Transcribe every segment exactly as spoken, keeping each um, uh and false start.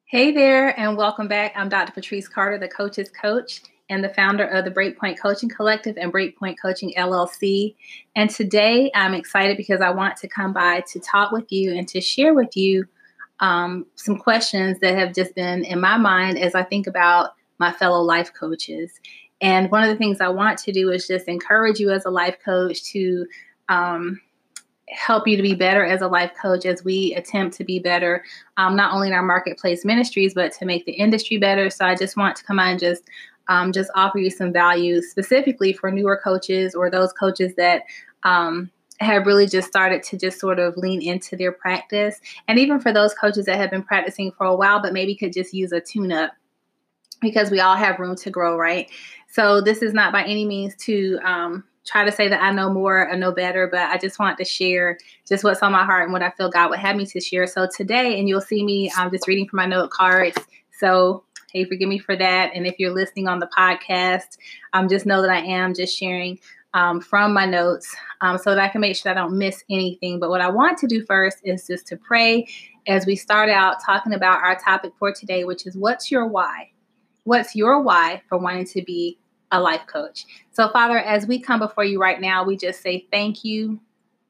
Hey there, and welcome back. I'm Doctor Patrice Carter, the Coach's Coach and the founder of the Breakpoint Coaching Collective and Breakpoint Coaching L L C. And today I'm excited because I want to come by to talk with you and to share with you um, some questions that have just been in my mind as I think about my fellow life coaches. And one of the things I want to do is just encourage you as a life coach to um, help you to be better as a life coach as we attempt to be better, um, not only in our marketplace ministries, but to make the industry better. So I just want to come on and just um, just offer you some value specifically for newer coaches or those coaches that um, have really just started to just sort of lean into their practice. And even for those coaches that have been practicing for a while, but maybe could just use a tune-up, because we all have room to grow, right? So this is not by any means to um, try to say that I know more or know better, but I just want to share just what's on my heart and what I feel God would have me to share. So today, and you'll see me, I'm just reading from my note cards. So, hey, forgive me for that. And if you're listening on the podcast, um, just know that I am just sharing um, from my notes um, so that I can make sure that I don't miss anything. But what I want to do first is just to pray as we start out talking about our topic for today, which is what's your why? What's your why for wanting to be a life coach? So, Father, as we come before you right now, we just say thank you.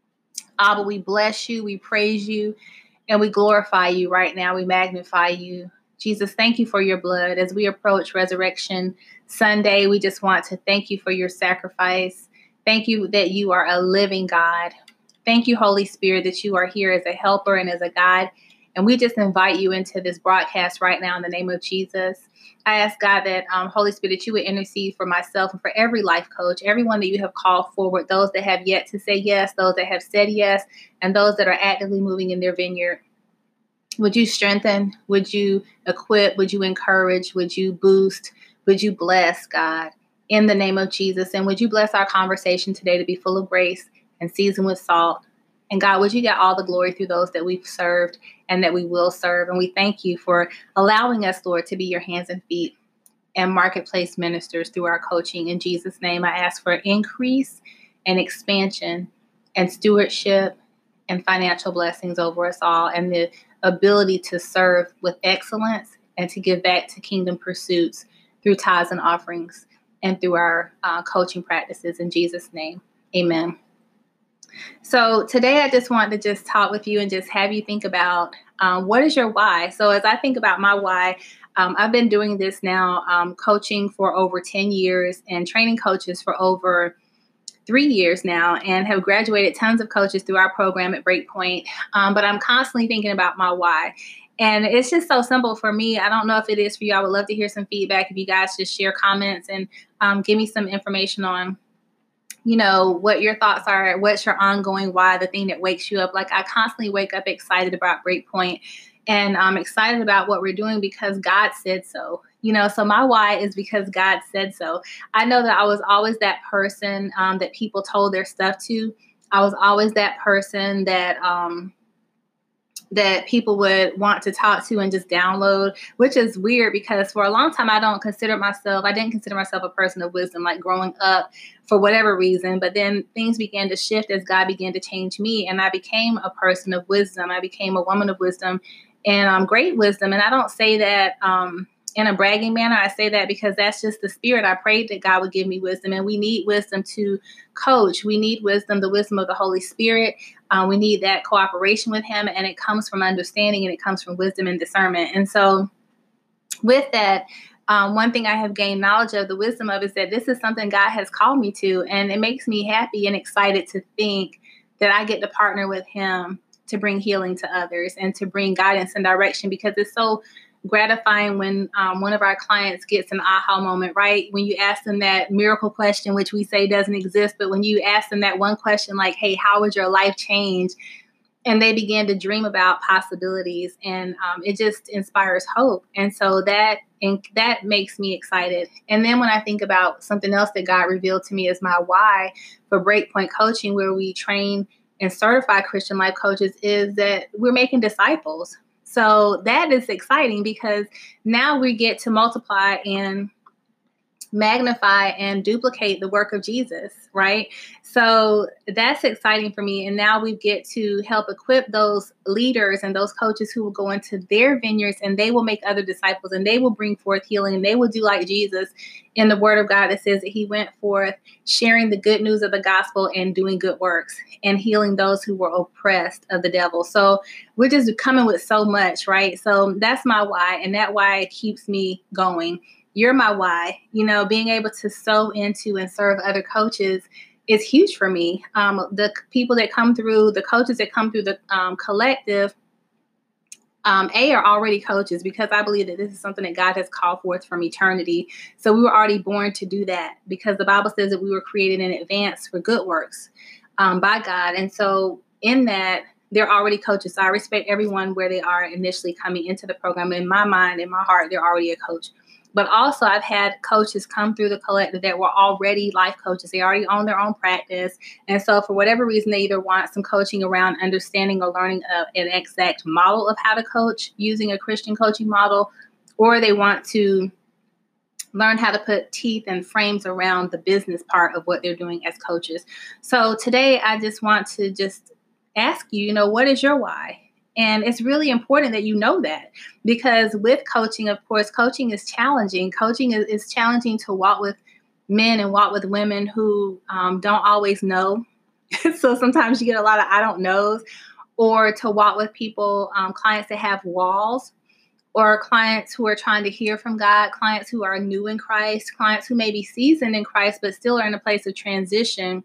Abba, we bless you, we praise you, and we glorify you right now. We magnify you. Jesus, thank you for your blood. As we approach Resurrection Sunday, we just want to thank you for your sacrifice. Thank you that you are a living God. Thank you, Holy Spirit, that you are here as a helper and as a guide. And we just invite you into this broadcast right now in the name of Jesus. I ask God that, um, Holy Spirit, that you would intercede for myself and for every life coach, everyone that you have called forward, those that have yet to say yes, those that have said yes, and those that are actively moving in their vineyard. Would you strengthen? Would you equip? Would you encourage? Would you boost? Would you bless, God, in the name of Jesus? And would you bless our conversation today to be full of grace and seasoned with salt? And God, would you get all the glory through those that we've served and that we will serve? And we thank you for allowing us, Lord, to be your hands and feet and marketplace ministers through our coaching. In Jesus' name, I ask for increase and expansion and stewardship and financial blessings over us all, and the ability to serve with excellence and to give back to kingdom pursuits through tithes and offerings and through our uh, coaching practices. In Jesus' name, amen. So today I just want to just talk with you and just have you think about um, what is your why? So as I think about my why, um, I've been doing this now, um, coaching for over ten years and training coaches for over three years now, and have graduated tons of coaches through our program at Breakpoint. Um, but I'm constantly thinking about my why. And it's just so simple for me. I don't know if it is for you. I would love to hear some feedback if you guys just share comments and um, give me some information on you know, what your thoughts are, what's your ongoing why, the thing that wakes you up. Like I constantly wake up excited about Breakpoint, and I'm excited about what we're doing because God said so. You know, so my why is because God said so. I know that I was always that person um, that people told their stuff to. I was always that person that um, that people would want to talk to and just download, which is weird because for a long time, I don't consider myself, I didn't consider myself a person of wisdom, like growing up for whatever reason. But then things began to shift as God began to change me. And I became a person of wisdom. I became a woman of wisdom and um, great wisdom. And I don't say that um, in a bragging manner. I say that because that's just the spirit. I prayed that God would give me wisdom, and we need wisdom to coach. We need wisdom, the wisdom of the Holy Spirit. Um, we need that cooperation with him, and it comes from understanding, and it comes from wisdom and discernment. And so with that, um, one thing I have gained knowledge of, the wisdom of, is that this is something God has called me to, and it makes me happy and excited to think that I get to partner with him to bring healing to others and to bring guidance and direction, because it's so gratifying when um, one of our clients gets an aha moment, right? When you ask them that miracle question, which we say doesn't exist, but when you ask them that one question like, hey, how would your life change? And they begin to dream about possibilities, and um, it just inspires hope. And so that and that makes me excited. And then when I think about something else that God revealed to me as my why for Breakpoint Coaching, where we train and certify Christian life coaches, is that we're making disciples. So that is exciting because now we get to multiply and magnify and duplicate the work of Jesus, right? So that's exciting for me. And now we get to help equip those leaders and those coaches who will go into their vineyards and they will make other disciples and they will bring forth healing and they will do like Jesus in the word of God that says that he went forth sharing the good news of the gospel and doing good works and healing those who were oppressed of the devil. So we're just coming with so much, right? So that's my why, and that why keeps me going. You're my why. You know, being able to sow into and serve other coaches is huge for me. Um, the people that come through, the coaches that come through the um, collective, um, A, are already coaches, because I believe that this is something that God has called forth from eternity. So we were already born to do that, because the Bible says that we were created in advance for good works um, by God. And so in that, they're already coaches. So I respect everyone where they are initially coming into the program. In my mind, in my heart, they're already a coach. But also I've had coaches come through the collective that were already life coaches. They already own their own practice. And so for whatever reason, they either want some coaching around understanding or learning a, an exact model of how to coach using a Christian coaching model, or they want to learn how to put teeth and frames around the business part of what they're doing as coaches. So today I just want to just ask you, you know, what is your why? And it's really important that you know that, because with coaching, of course, coaching is challenging. Coaching is, is challenging to walk with men and walk with women who um, don't always know. So sometimes you get a lot of I don't knows, or to walk with people, um, clients that have walls, or clients who are trying to hear from God, clients who are new in Christ, clients who may be seasoned in Christ, but still are in a place of transition.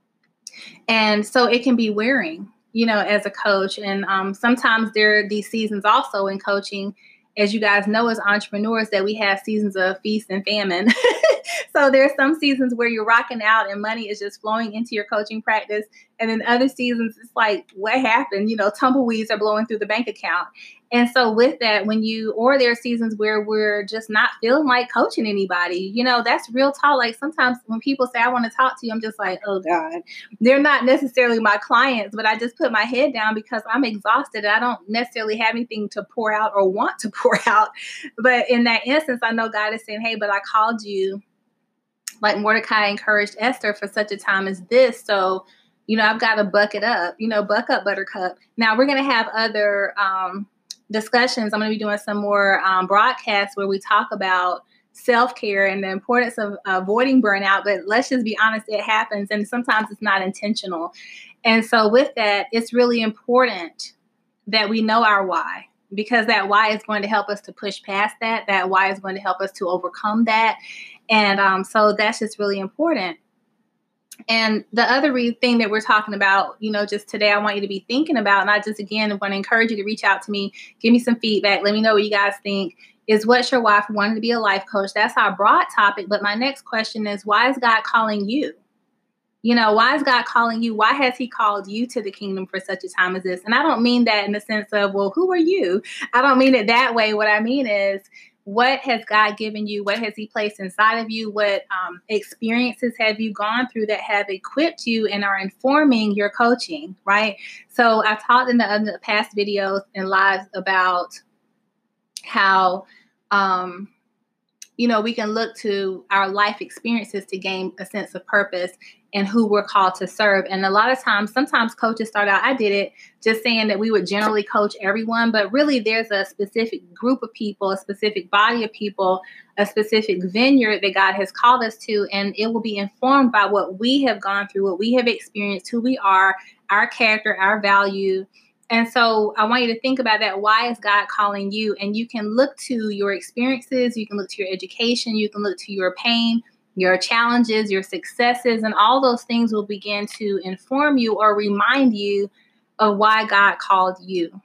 And so it can be wearing, you know, as a coach. And um, sometimes there are these seasons also in coaching, as you guys know, as entrepreneurs, that we have seasons of feast and famine. So there's some seasons where you're rocking out and money is just flowing into your coaching practice. And then other seasons, it's like, what happened? You know, tumbleweeds are blowing through the bank account. And so with that, when you, or there are seasons where we're just not feeling like coaching anybody, you know, that's real talk. Like sometimes when people say, I want to talk to you, I'm just like, oh God, they're not necessarily my clients, but I just put my head down because I'm exhausted. I don't necessarily have anything to pour out or want to pour out. But in that instance, I know God is saying, hey, but I called you like Mordecai encouraged Esther for such a time as this. So, you know, I've got to buck it up, you know, buck up, buttercup. Now we're going to have other um, discussions. I'm going to be doing some more um, broadcasts where we talk about self-care and the importance of avoiding burnout. But let's just be honest, it happens. And sometimes it's not intentional. And so with that, it's really important that we know our why, because that why is going to help us to push past that. That why is going to help us to overcome that. And um, so that's just really important. And the other re- thing that we're talking about, you know, just today, I want you to be thinking about, and I just, again, want to encourage you to reach out to me, give me some feedback. Let me know what you guys think, is what's your why for wanting to be a life coach? That's our broad topic. But my next question is, why is God calling you? You know, why is God calling you? Why has he called you to the kingdom for such a time as this? And I don't mean that in the sense of, well, who are you? I don't mean it that way. What I mean is, what has God given you? What has he placed inside of you? What um, experiences have you gone through that have equipped you and are informing your coaching, right? So I've talked in the other past videos and lives about how, um, you know, we can look to our life experiences to gain a sense of purpose and who we're called to serve. And a lot of times, sometimes coaches start out, I did it, just saying that we would generally coach everyone, but really there's a specific group of people, a specific body of people, a specific vineyard that God has called us to, and it will be informed by what we have gone through, what we have experienced, who we are, our character, our value. And so I want you to think about that. Why is God calling you? And you can look to your experiences, you can look to your education, you can look to your pain, your challenges, your successes, and all those things will begin to inform you or remind you of why God called you.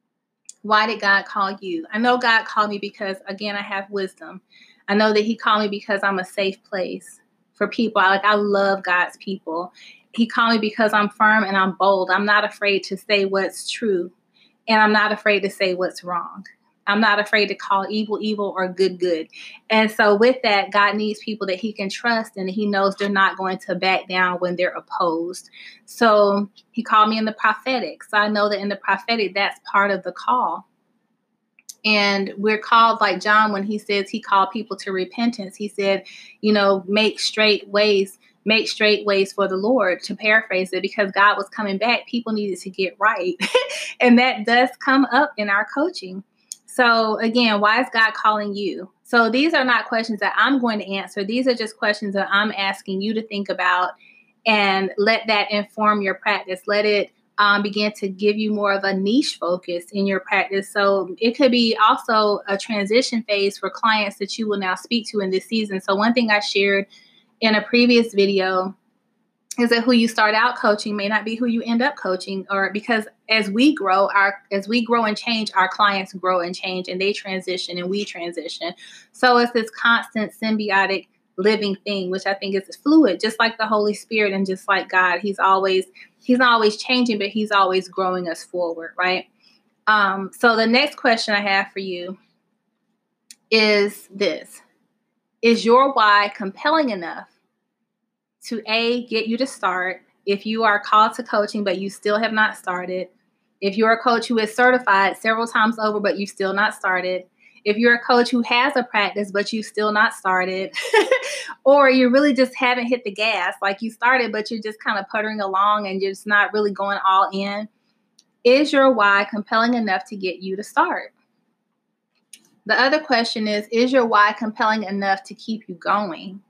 Why did God call you? I know God called me because, again, I have wisdom. I know that he called me because I'm a safe place for people. I, like I love God's people. He called me because I'm firm and I'm bold. I'm not afraid to say what's true, and I'm not afraid to say what's wrong. I'm not afraid to call evil, evil, or good, good. And so with that, God needs people that he can trust, and he knows they're not going to back down when they're opposed. So he called me in the prophetic. So I know that in the prophetic, that's part of the call. And we're called, like John, when he says he called people to repentance, he said, you know, make straight ways, make straight ways for the Lord, to paraphrase it, because God was coming back. People needed to get right. And that does come up in our coaching. So again, why is God calling you? So these are not questions that I'm going to answer. These are just questions that I'm asking you to think about, and let that inform your practice. Let it um, begin to give you more of a niche focus in your practice. So it could be also a transition phase for clients that you will now speak to in this season. So one thing I shared in a previous video is that who you start out coaching may not be who you end up coaching, or because as we grow, our as we grow and change, our clients grow and change, and they transition and we transition. So it's this constant symbiotic living thing, which I think is fluid, just like the Holy Spirit and just like God. He's always He's not always changing, but he's always growing us forward, right? Um, so the next question I have for you is this. Is your why compelling enough to A, get you to start? If you are called to coaching, but you still have not started. If you're a coach who is certified several times over, but you've still not started. If you're a coach who has a practice, but you've still not started. Or you really just haven't hit the gas, like you started, but you're just kind of puttering along and you're just not really going all in. Is your why compelling enough to get you to start? The other question is, is your why compelling enough to keep you going?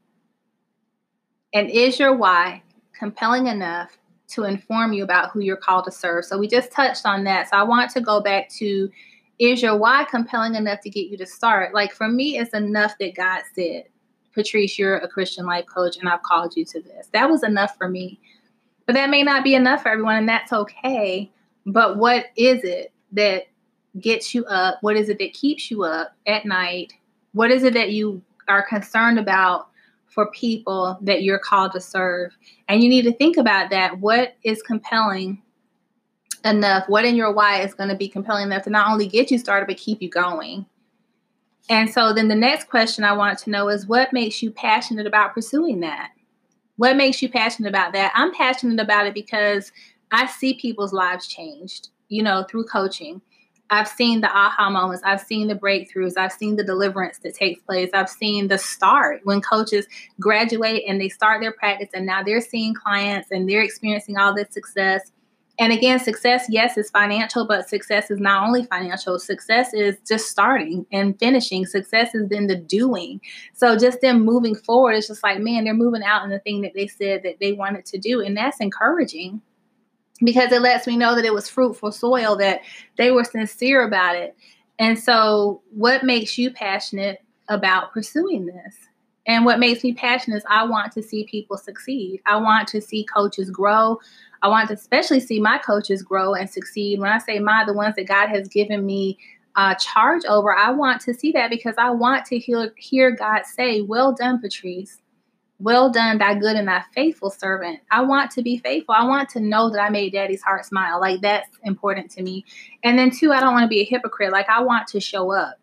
And is your why compelling enough to inform you about who you're called to serve? So we just touched on that. So I want to go back to, is your why compelling enough to get you to start? Like for me, it's enough that God said, Patrice, you're a Christian life coach and I've called you to this. That was enough for me. But that may not be enough for everyone, and that's okay. But what is it that gets you up? What is it that keeps you up at night? What is it that you are concerned about for people that you're called to serve? And you need to think about that. What is compelling enough? What in your why is going to be compelling enough to not only get you started, but keep you going? And so then the next question I want to know is, what makes you passionate about pursuing that? What makes you passionate about that? I'm passionate about it because I see people's lives changed, you know, through coaching. I've seen the aha moments. I've seen the breakthroughs. I've seen the deliverance that takes place. I've seen the start when coaches graduate and they start their practice, and now they're seeing clients and they're experiencing all this success. And again, success, yes, is financial, but success is not only financial. Success is just starting and finishing. Success is then the doing. So just them moving forward, it's just like, man, they're moving out in the thing that they said that they wanted to do. And that's encouraging, because it lets me know that it was fruitful soil, that they were sincere about it. And so what makes you passionate about pursuing this? And what makes me passionate is I want to see people succeed. I want to see coaches grow. I want to especially see my coaches grow and succeed. When I say my, the ones that God has given me uh, charge over, I want to see that, because I want to hear, hear God say, well done, Patrice. Well done, thy good and thy faithful servant. I want to be faithful. I want to know that I made Daddy's heart smile. Like, that's important to me. And then two, I don't want to be a hypocrite. Like, I want to show up,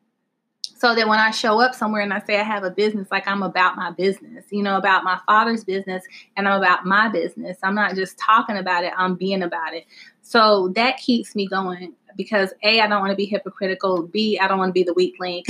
so that when I show up somewhere and I say I have a business, like I'm about my business, you know, about my Father's business, and I'm about my business. I'm not just talking about it, I'm being about it. So that keeps me going, because A, I don't want to be hypocritical. B, I don't want to be the weak link.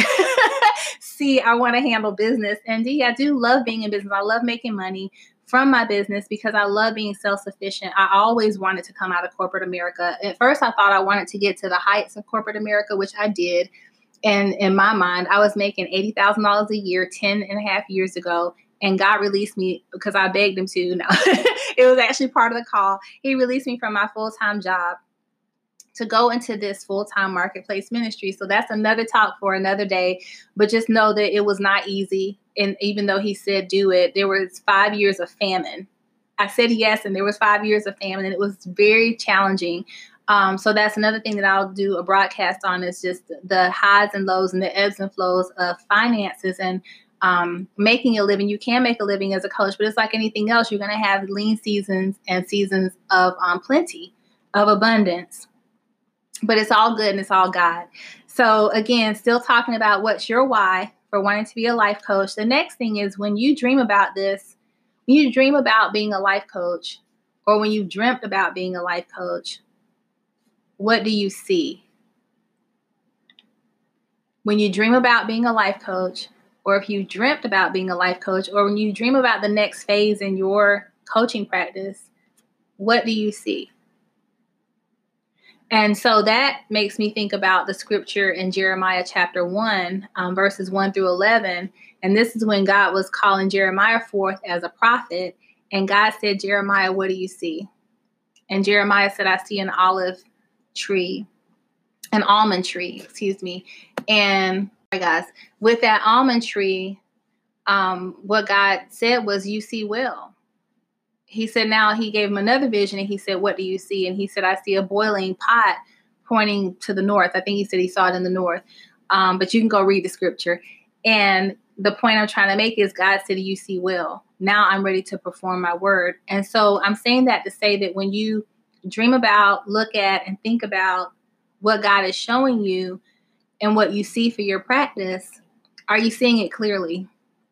C, I want to handle business. And D, I do love being in business. I love making money from my business because I love being self-sufficient. I always wanted to come out of corporate America. At first, I thought I wanted to get to the heights of corporate America, which I did. And in my mind, I was making eighty thousand dollars a year, ten and a half years ago. And God released me because I begged him to. No, it was actually part of the call. He released me from my full-time job to go into this full-time marketplace ministry. So that's another talk for another day. But just know that it was not easy. And even though he said do it, there was five years of famine. I said yes, and there was five years of famine, and it was very challenging. Um, so that's another thing that I'll do a broadcast on, is just the highs and lows and the ebbs and flows of finances and um, making a living. You can make a living as a coach, but it's like anything else. You're going to have lean seasons and seasons of um, plenty, of abundance. But it's all good and it's all God. So again, still talking about what's your why for wanting to be a life coach. The next thing is, when you dream about this, when you dream about being a life coach, or when you dreamt about being a life coach, what do you see? When you dream about being a life coach, or if you dreamt about being a life coach, or when you dream about the next phase in your coaching practice, what do you see? And so that makes me think about the scripture in Jeremiah chapter one, um, verses one through eleven. And this is when God was calling Jeremiah forth as a prophet. And God said, Jeremiah, what do you see? And Jeremiah said, I see an olive tree, an almond tree, excuse me. And guys, with that almond tree, um, what God said was, you see well. He said, now he gave him another vision and he said, what do you see? And he said, I see a boiling pot pointing to the north. I think he said he saw it in the north. Um, but you can go read the scripture. And the point I'm trying to make is God said, you see well. Now I'm ready to perform my word. And so I'm saying that to say that when you dream about, look at, and think about what God is showing you and what you see for your practice, are you seeing it clearly?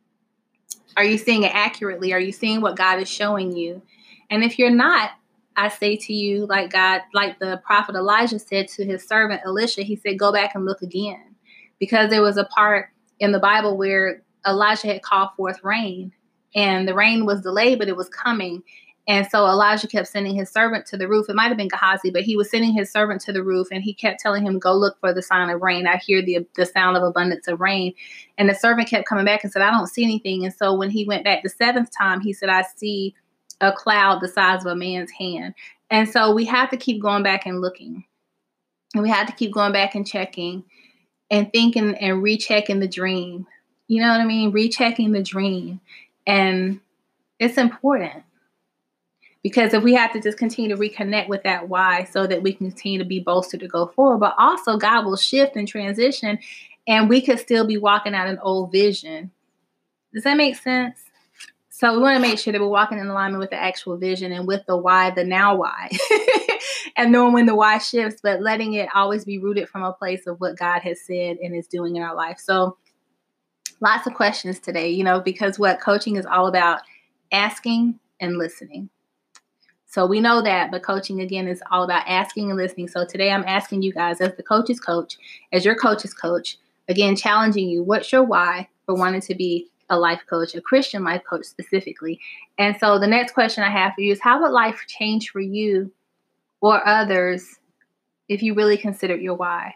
Are you seeing it accurately? Are you seeing what God is showing you? And if you're not, I say to you, like God, like the prophet Elijah said to his servant Elisha, he said, go back and look again. Because there was a part in the Bible where Elijah had called forth rain, and the rain was delayed, but it was coming. And so Elijah kept sending his servant to the roof. It might have been Gehazi, but he was sending his servant to the roof, and he kept telling him, go look for the sign of rain. I hear the, the sound of abundance of rain. And the servant kept coming back and said, I don't see anything. And so when he went back the seventh time, he said, I see a cloud the size of a man's hand. And so we have to keep going back and looking. And we have to keep going back and checking and thinking and rechecking the dream. You know what I mean? Rechecking the dream. And it's important. Because if we have to just continue to reconnect with that why so that we can continue to be bolstered to go forward, but also God will shift and transition and we could still be walking out an old vision. Does that make sense? So we want to make sure that we're walking in alignment with the actual vision and with the why, the now why, and knowing when the why shifts, but letting it always be rooted from a place of what God has said and is doing in our life. So lots of questions today, you know, because what coaching is all about, asking and listening. So we know that, but coaching, again, is all about asking and listening. So today I'm asking you guys, as the coach's coach, as your coach's coach, again, challenging you, what's your why for wanting to be a life coach, a Christian life coach specifically? And so the next question I have for you is, how would life change for you or others if you really considered your why?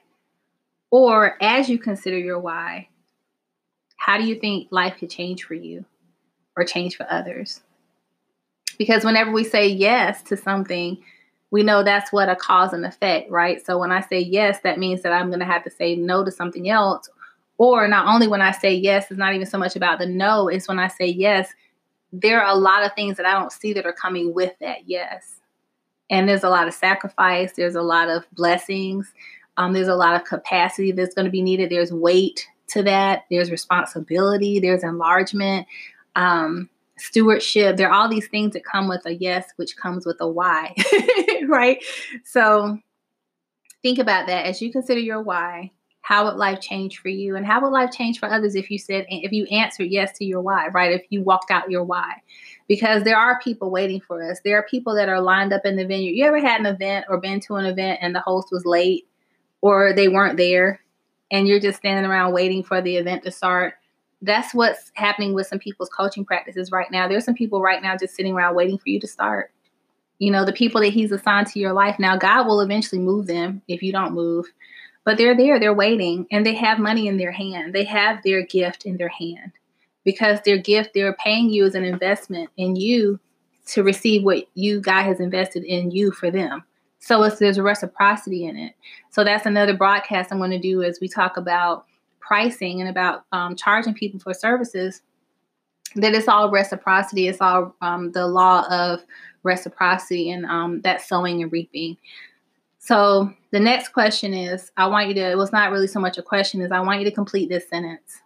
Or as you consider your why, how do you think life could change for you or change for others? Because whenever we say yes to something, we know that's what a cause and effect, right? So when I say yes, that means that I'm going to have to say no to something else. Or not only when I say yes, it's not even so much about the no, it's when I say yes, there are a lot of things that I don't see that are coming with that yes. And there's a lot of sacrifice. There's a lot of blessings. Um, there's a lot of capacity that's going to be needed. There's weight to that. There's responsibility. There's enlargement. Um, stewardship. There are all these things that come with a yes, which comes with a why, right? So think about that as you consider your why. How would life change for you? And how would life change for others if you said, if you answered yes to your why, right? If you walked out your why, because there are people waiting for us. There are people that are lined up in the venue. You ever had an event or been to an event and the host was late or they weren't there and you're just standing around waiting for the event to start? That's what's happening with some people's coaching practices right now. There's some people right now just sitting around waiting for you to start. You know, the people that he's assigned to your life. Now, God will eventually move them if you don't move. But they're there, they're waiting, and they have money in their hand. They have their gift in their hand because their gift, they're paying you as an investment in you to receive what you, God has invested in you for them. So it's, there's a reciprocity in it. So that's another broadcast I'm going to do as we talk about pricing and about um, charging people for services, that it's all reciprocity. It's all um, the law of reciprocity and um, that sowing and reaping. So the next question is, I want you to, it was not really so much a question, is I want you to complete this sentence.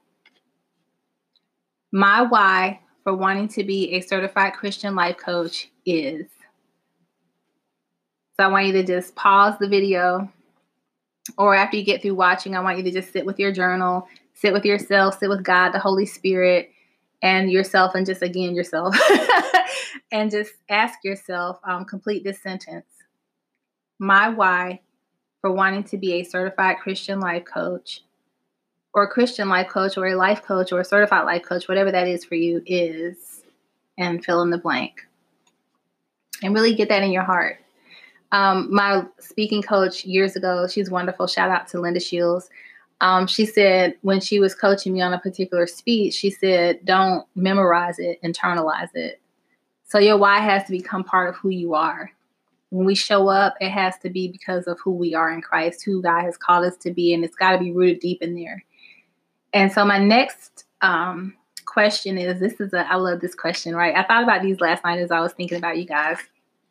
My why for wanting to be a certified Christian life coach is. So I want you to just pause the video, or after you get through watching, I want you to just sit with your journal, sit with yourself, sit with God, the Holy Spirit, and yourself, and just again, yourself, and just ask yourself, um, complete this sentence. My why for wanting to be a certified Christian life coach or a Christian life coach or a life coach or a certified life coach, whatever that is for you, is, and fill in the blank. And really get that in your heart. Um, my speaking coach years ago, she's wonderful. Shout out to Linda Shields. Um, she said when she was coaching me on a particular speech, she said, don't memorize it, internalize it. So your why has to become part of who you are. When we show up, it has to be because of who we are in Christ, who God has called us to be, and it's got to be rooted deep in there. And so my next um, question is, this is a, I love this question, right? I thought about these last night as I was thinking about you guys.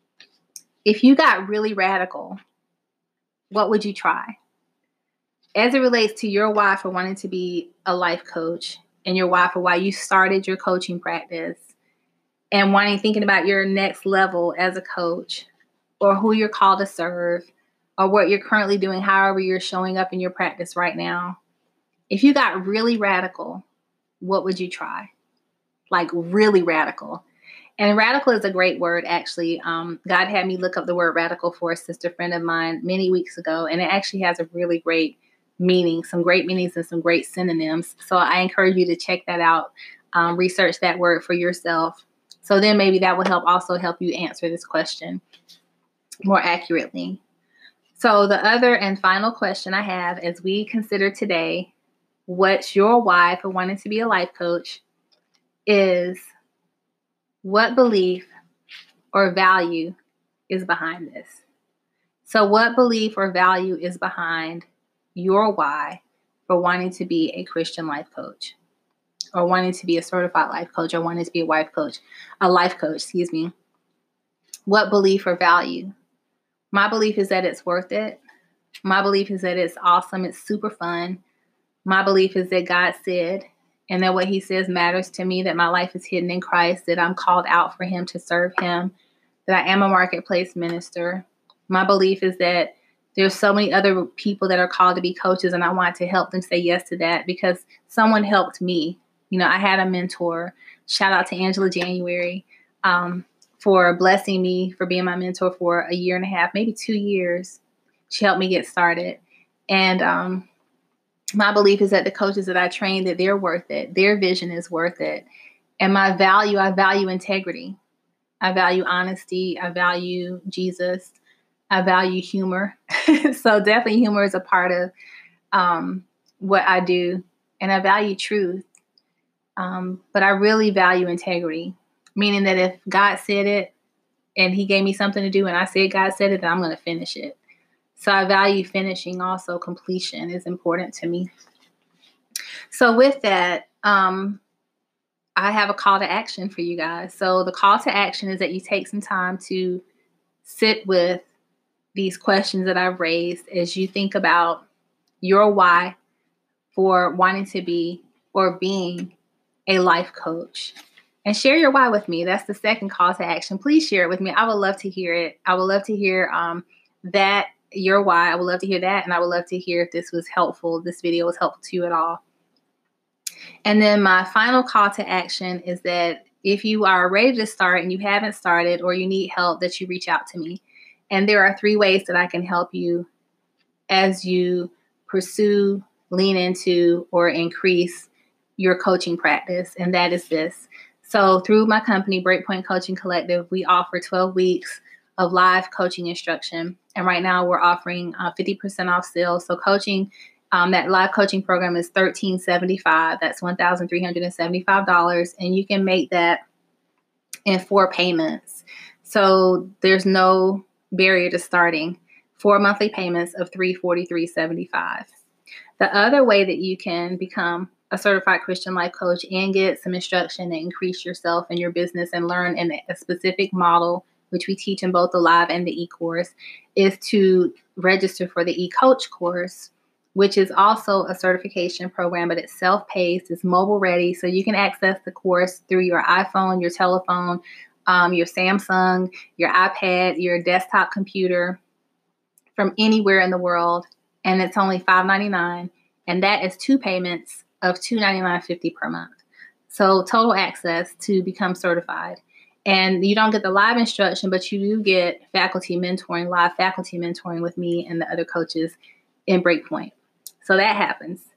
If you got really radical, what would you try? As it relates to your why for wanting to be a life coach and your why for why you started your coaching practice and wanting, thinking about your next level as a coach or who you're called to serve or what you're currently doing, however you're showing up in your practice right now. If you got really radical, what would you try? Like really radical. And radical is a great word, actually. Um, God had me look up the word radical for a sister friend of mine many weeks ago, and it actually has a really great meaning, some great meanings and some great synonyms. So I encourage you to check that out, um, research that word for yourself. So then maybe that will help also help you answer this question more accurately. So the other and final question I have as we consider today, what's your why for wanting to be a life coach, is what belief or value is behind this? So what belief or value is behind your why for wanting to be a Christian life coach or wanting to be a certified life coach or wanting to be a life coach, a life coach, excuse me? What belief or value? My belief is that it's worth it. My belief is that it's awesome. It's super fun. My belief is that God said, and that what he says matters to me, that my life is hidden in Christ, that I'm called out for him to serve him, that I am a marketplace minister. My belief is that there's so many other people that are called to be coaches, and I want to help them say yes to that because someone helped me. You know, I had a mentor. Shout out to Angela January um, for blessing me, for being my mentor for a year and a half, maybe two years. She helped me get started. And um, my belief is that the coaches that I train, that they're worth it. Their vision is worth it. And my value, I value integrity. I value honesty. I value Jesus. I value humor. So definitely humor is a part of um, what I do. And I value truth. Um, but I really value integrity, meaning that if God said it and he gave me something to do and I said God said it, then I'm going to finish it. So I value finishing also. Completion is important to me. So with that, um, I have a call to action for you guys. So the call to action is that you take some time to sit with these questions that I've raised as you think about your why for wanting to be or being a life coach. And share your why with me. That's the second call to action. Please share it with me. I would love to hear it. I would love to hear um, that, your why. I would love to hear that. And I would love to hear if this was helpful, this video was helpful to you at all. And then my final call to action is that if you are ready to start and you haven't started or you need help, that you reach out to me. And there are three ways that I can help you as you pursue, lean into, or increase your coaching practice. And that is this. So through my company, Breakpoint Coaching Collective, we offer twelve weeks of live coaching instruction. And right now we're offering uh, fifty percent off sales. So coaching, um, that live coaching program is thirteen seventy-five. That's one thousand three hundred seventy-five dollars. And you can make that in four payments. So there's no barrier to starting. Four monthly payments of three hundred forty-three dollars and seventy-five cents. The other way that you can become a certified Christian life coach and get some instruction and increase yourself and your business and learn in a specific model, which we teach in both the live and the e-course, is to register for the e-coach course, which is also a certification program, but it's self-paced, it's mobile ready, so you can access the course through your iPhone, your telephone, um, your Samsung, your iPad, your desktop computer, from anywhere in the world, and it's only five ninety-nine, and that is two payments of two hundred ninety-nine dollars and fifty cents per month. So total access to become certified. And you don't get the live instruction, but you do get faculty mentoring, live faculty mentoring with me and the other coaches in Breakpoint. So that happens.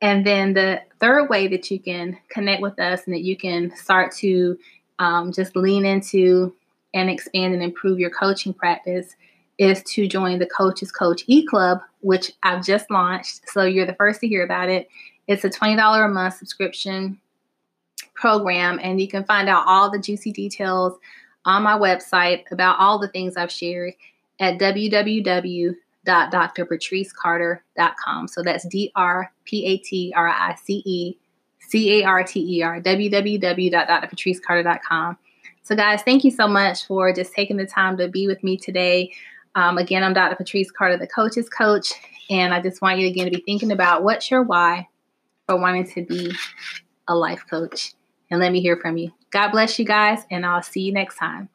And then the third way that you can connect with us and that you can start to um, just lean into and expand and improve your coaching practice is to join the Coaches Coach E-Club, which I've just launched. So you're the first to hear about it. It's a twenty dollars a month subscription program, and you can find out all the juicy details on my website about all the things I've shared at w w w dot d r patrice carter dot com. So that's D R P A T R I C E C A R T E R, w w w dot d r patrice carter dot com. So guys, thank you so much for just taking the time to be with me today. Um, again, I'm Doctor Patrice Carter, the Coach's Coach, and I just want you again to be thinking about what's your why for wanting to be a life coach. And let me hear from you. God bless you guys, and I'll see you next time.